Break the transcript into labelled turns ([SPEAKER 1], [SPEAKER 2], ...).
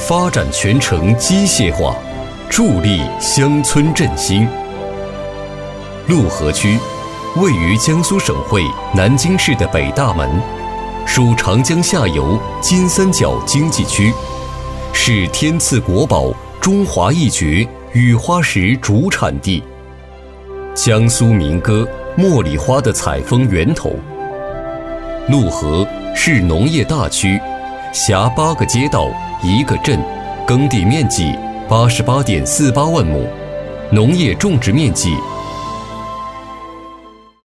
[SPEAKER 1] 发展全城机械化，助力乡村振兴。陆河区位于江苏省会南京市的北大门，属长江下游金三角经济区，是天赐国宝中华一绝雨花石主产地，江苏民歌茉莉花的采风源头。陆河是农业大区，辖8个街道1个镇，耕地面积88.48万亩，农业种植面积